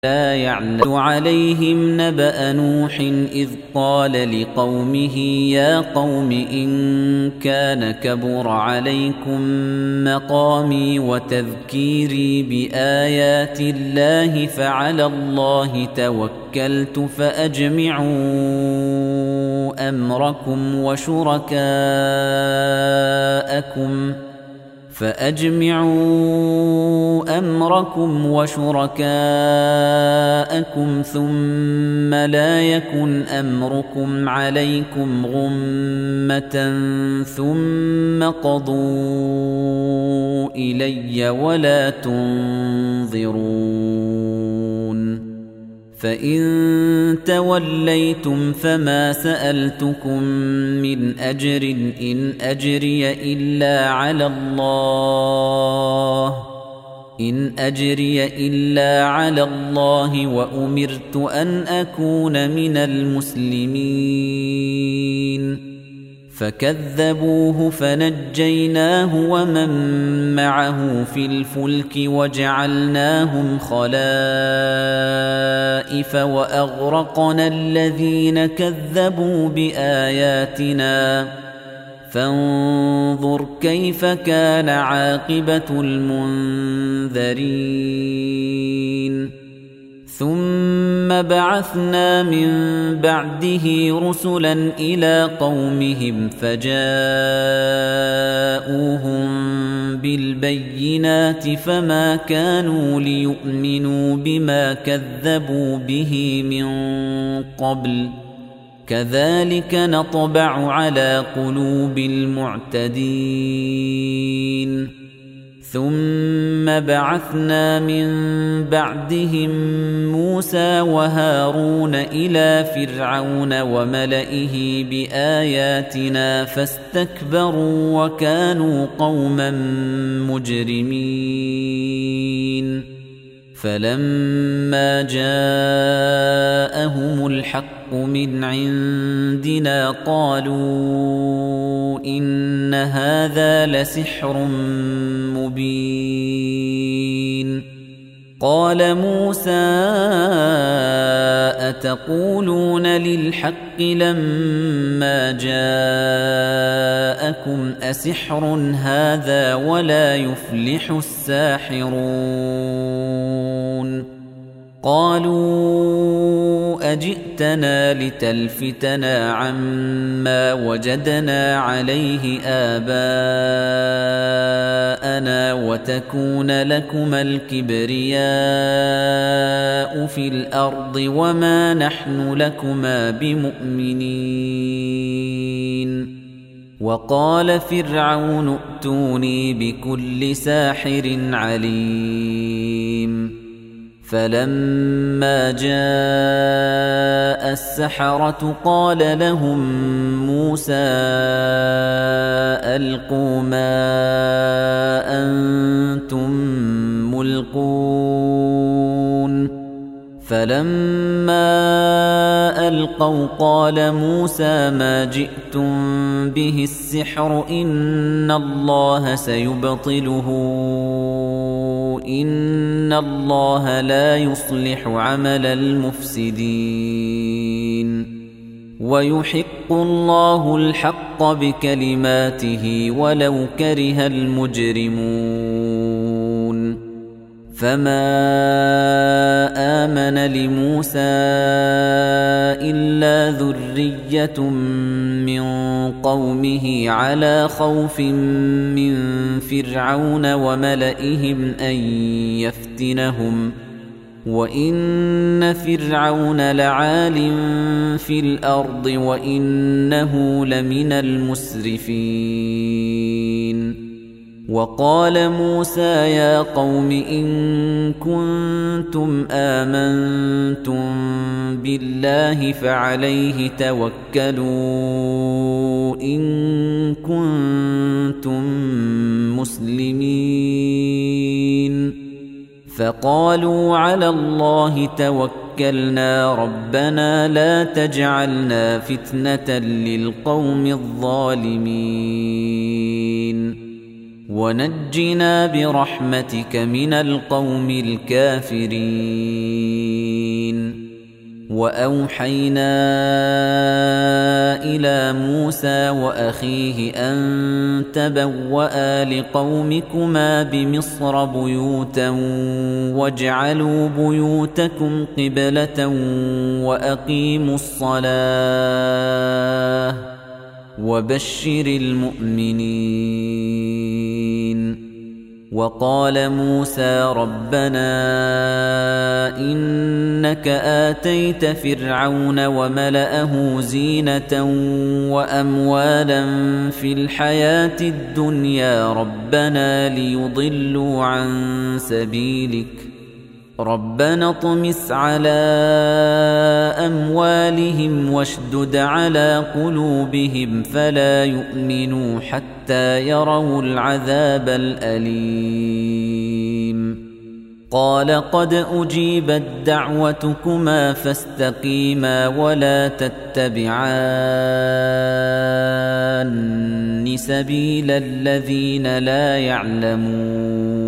لا يعلم عليهم نبأ نوح إذ قال لقومه يا قوم إن كان كبر عليكم مقامي وتذكيري بآيات الله فعلى الله توكلت فأجمعوا أمركم وشركاءكم ثم لا يكن أمركم عليكم غمة ثم قضوا إلي ولا تنظرون فإن توليتم فما سألتكم من أجر إن أجري إلا على الله وأمرت أن أكون من المسلمين فكذبوه فنجيناه ومن معه في الفلك وجعلناهم خلائف وأغرقنا الذين كذبوا بآياتنا فانظر كيف كان عاقبة المنذرين ثم بعثنا من بعده رسلا إلى قومهم فجاءوهم بالبينات فما كانوا ليؤمنوا بما كذبوا به من قبل كذلك نطبع على قلوب المعتدين ثم بعثنا من بعدهم موسى وهارون إلى فرعون وملئه بآياتنا فاستكبروا وكانوا قوما مجرمين فلما جاءهم الحق من عندنا قالوا إن هذا لسحر مبين قال موسى أتقولون للحق لما جاءكم أسحر هذا ولا يفلح الساحرون قالوا أجئتنا لتلفتنا عما وجدنا عليه آباءنا وتكون لكما الكبرياء في الأرض وما نحن لكما بمؤمنين وقال فرعون ائتوني بكل ساحر عليم فلما جاء السحرة قال لهم موسى ألقوا ما أنتم ملقون فلما ألقوا قال موسى ما جئتم به السحر إن الله سيبطله إن الله لا يصلح عمل المفسدين ويحق الله الحق بكلماته ولو كره المجرمون فما آمن لموسى إلا ذرية من قومه على خوف من فرعون وملئهم أن يفتنهم وإن فرعون لعال في الأرض وإنه لمن المسرفين وقال موسى يا قوم إن كنتم آمنتم بالله فعليه توكلوا إن كنتم مسلمين فقالوا على الله توكلنا ربنا لا تجعلنا فتنة للقوم الظالمين ونجنا برحمتك من القوم الكافرين وأوحينا إلى موسى وأخيه أن تبوأ لقومكما بمصر بيوتا واجعلوا بيوتكم قبلة وأقيموا الصلاة وبشر المؤمنين. وقال موسى ربنا إنك آتيت فرعون وملأه زينة وأموالا في الحياة الدنيا ربنا ليضلوا عن سبيلك ربنا اطمس على أموالهم واشدد على قلوبهم فلا يؤمنوا حتى يروا العذاب الأليم. قال قد أجيبت دعوتكما فاستقيما ولا تتبعان سبيل الذين لا يعلمون.